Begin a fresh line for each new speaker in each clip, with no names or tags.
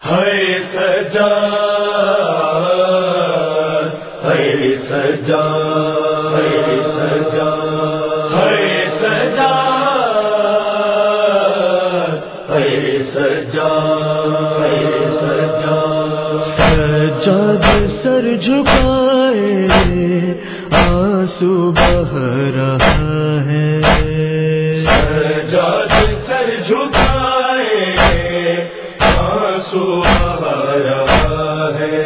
ہے سجاد، ہے سجاد، ہے سجاد، ہے سجاد، ہے سجاد، ہے سجاد،
سجاد سر جھکائے آنسو بہہ رہا ہے،
سجاد سر جھکائے آنسو بہہ رہا ہے،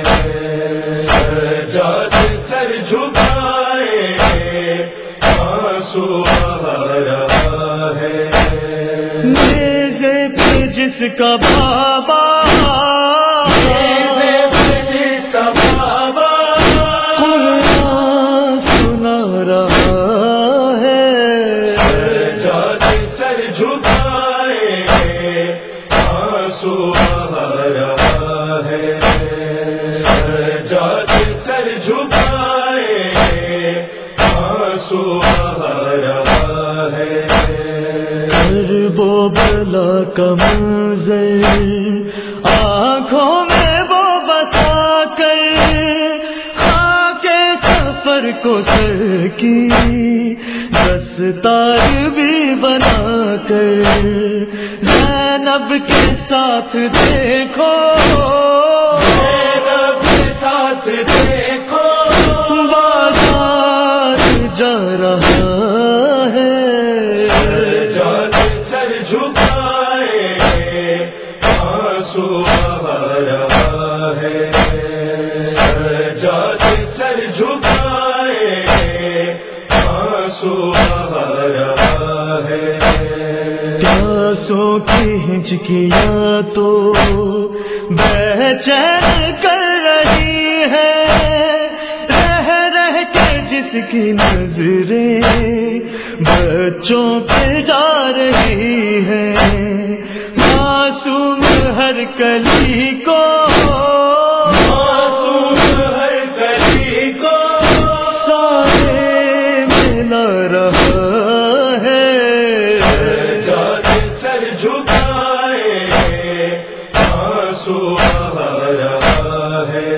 سجاد سر جھکائے آنسو بہہ رہا ہے،
میزے پہ جس کا بابا،
میزے پہ جس کا بابا
قرآن سنا رہا ہے،
سجاد سر جھکائے آنسو بہہ رہا ہے، سجاد سر جھکائے آنسو بہہ رہا ہے،
کرب و بلا کا منظر آنکھوں میں وہ بسا کر، خاک سفر کو سر کی دستار بھی بنا کر، زینب کے ساتھ دیکھو،
زینب کے ساتھ دیکھو
بازار جا رہا ہے،
سجاد سر جھکائے آنسو بہہ رہا ہے، سجاد سر جھکائے آنسو بہہ رہا ہے،
پیاسوں کی ہچکیاں تو بے چین کر رہی ہے، رہ رہ کے جس کی نظریں بچوں پہ جا رہی ہے، معصوم ہر کلی کو،
معصوم ہر کلی کو
سارے ملا رہا ہے،
سجاد سر جھکائے آنسو بہہ رہا ہے،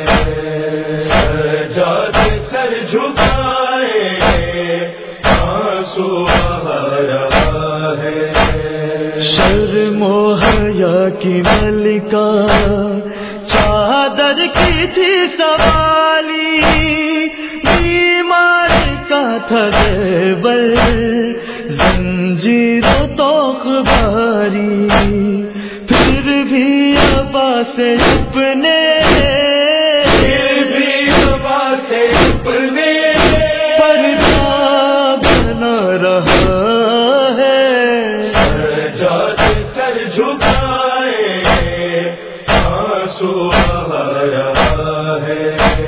سجاد سر جھکائے آنسو بہہ رہا ہے،
شرم و حیا کی ملکہ چادر کی تھی سوالی، بیمار کا تھا زیور زنجیر و طوق بھاری، پھر بھی ابا سے اپنے،
پھر بھی ابا سے اپنے
پردہ بنا رہا ہے،
سجاد سر جھکائے آنسو بہہ رہا ہے،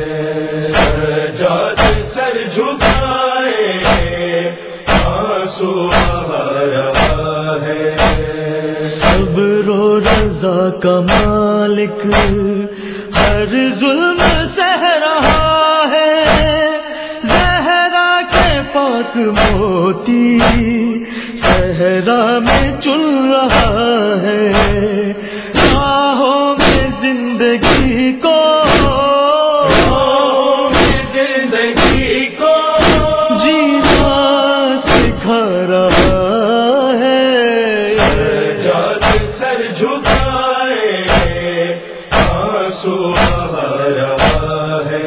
سجاد سر جھکائے آنسو بہہ رہا ہے،
صبر و رضا کا مالک ہر ظلم سہ رہا ہے، زہرا کے پاک موتی صحرا میں چل رہا ہے، راہوں میں زندگی کو،
زندگی کو
جینا سکھا رہا ہے،
سجاد سر جھکائے آنسو بہہ رہا ہے،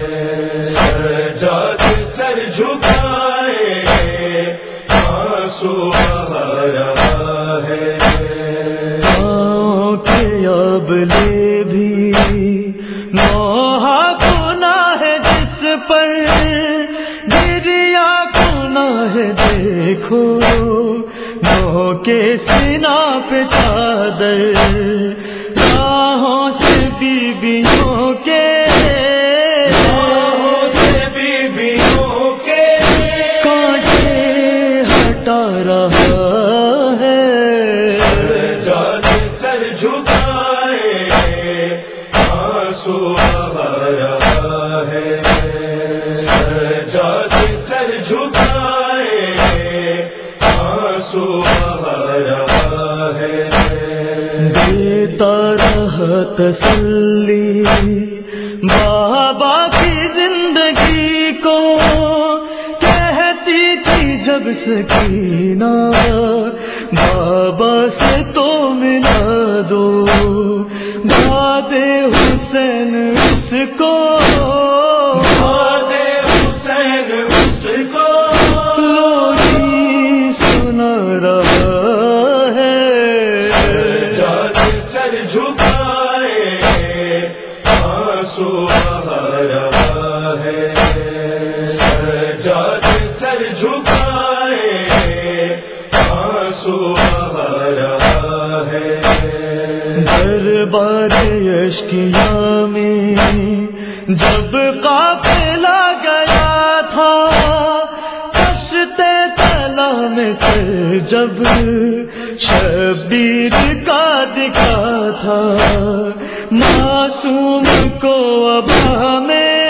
سجاد سر جھکائے آنسو بہہ رہا ہے،
کے ابلے بھی نوحہ گناہ ہے جس پر، گریا گناہ ہے دیکھو نو کے سینا پہ چادر، راہوں سے بیویوں کے،
راہوں سے بیویوں کے
کانٹے ہٹا رہا ہے،
سجاد سر جھکائے آنسو بہہ رہا ہے، سجاد سر جھکائے آنسو بہہ رہا ہے،
دیتا رہا تسلی بابا کی زندگی کو، کہتی تھی جب سکینہ بابا سے تو ملا دو، داد حسین اس کو،
داد حسین اس کو،
لوری سنا رہا ہے،
سجاد سر جھکائے آنسو بہا رہا ہے، سجاد سر جھکائے آنسو بہا رہا ہے،
دربار اشکیاں میں جب قافلہ گیا تھا، کشتے تلا میں سے جب شبیر کا دکھا تھا، معصوم کو ابا میں،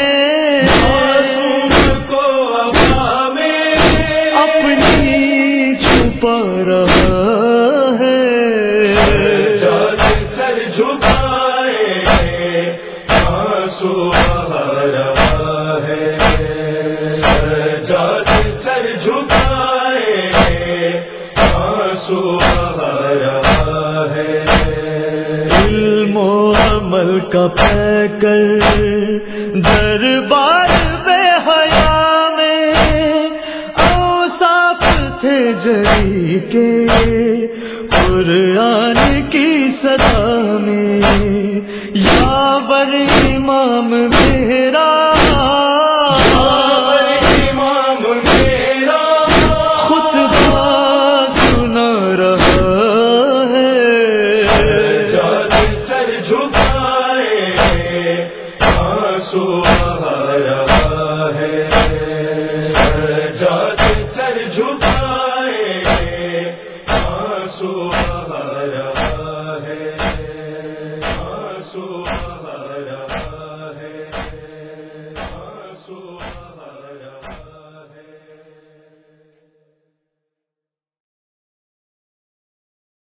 معصوم کو ابا میں
اپنی چھپا رہا ہے،
سجاد سر جھکائے آنسو بہا رہا ہے، سجاد سر جھکائے آنسو بہا رہا ہے،
علم و عمل کا پیکر دربار بے حیا میں، اوصاف تھے جری کے قرآن کی صدا